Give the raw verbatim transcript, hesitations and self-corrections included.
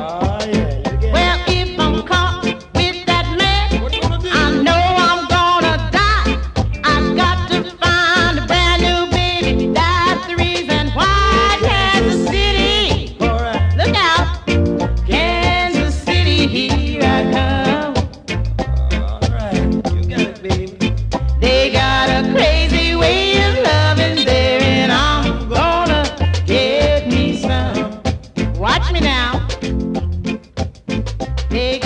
Well, if I'm caught with that man, I know I'm gonna die. I've got to find a brand new baby. That's the reason why Kansas City. Look out, Kansas City, here I come. All right, you got it, baby. They got a crazy way of loving there, and I'm gonna get me some. Watch me now. They